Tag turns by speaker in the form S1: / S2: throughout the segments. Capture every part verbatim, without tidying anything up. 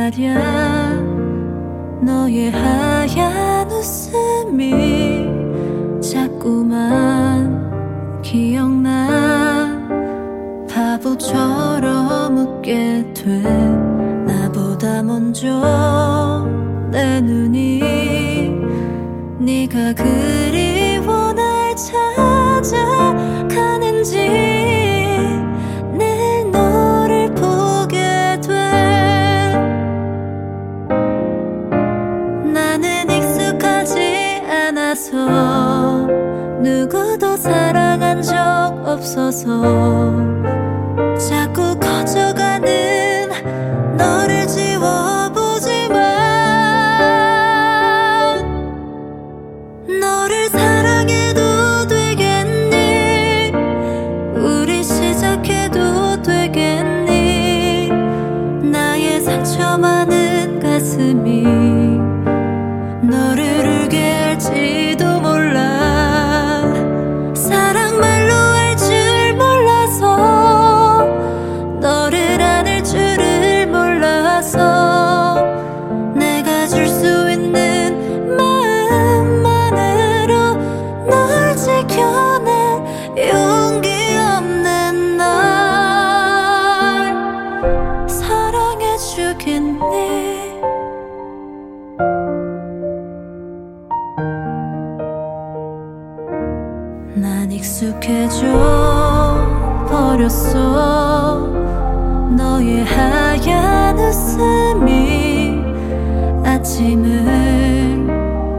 S1: 말야 너의 하얀 웃음이 자꾸만 기억나. 바보처럼 웃게 돼. 나보다 먼저 내 눈이 네가 그리워 날 찾아가는지 늘 너를 보게 돼. 나는 익숙하지 않아서 누구도 사랑한 적 없어서 자꾸 커져가는 너를 지워보지만 너를 사랑해도 되겠니? 우리 시작해도 되겠니? 나의 상처 많은 가슴이 너를 울게 할지도 몰라. 사랑 말로 할 줄 몰라서 너를 안을 줄을 몰라서 내가 줄 수 있는 마음만으로 널 지켜낼 용기 없는 날 사랑해주겠니? 난 익숙해져 버렸어. 너의 하얀 웃음이 아침을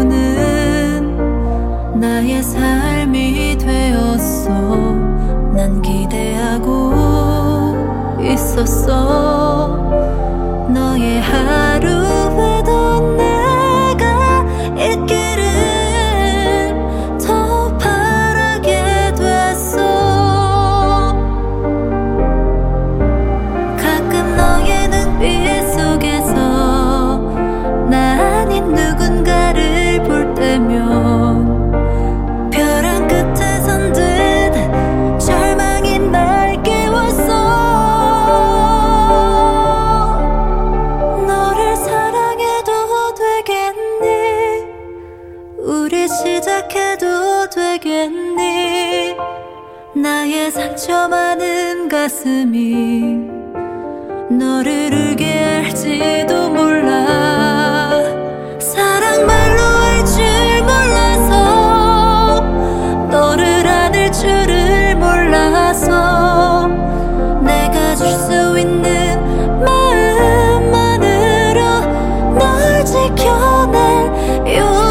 S1: 깨우는 나의 삶이 되었어. 난 기대하고 있었어. 너의 하루에도 내가 있기를 더 바라게 됐어. 가끔 너의 눈빛 속에서 나 아닌 누군가를 볼 때면 벼랑 끝에 선 듯 절망이 날 깨웠어. 너를 사랑해도 되겠니? 우리 시작해도 되겠니? 나의 상처 많은 가슴이 너를 울게 할지도 몰라. 사랑 말로 할 줄 몰라서 너를 안을 줄을 몰라서 내가 줄 수 있는 마음만으로 널 지켜낼 용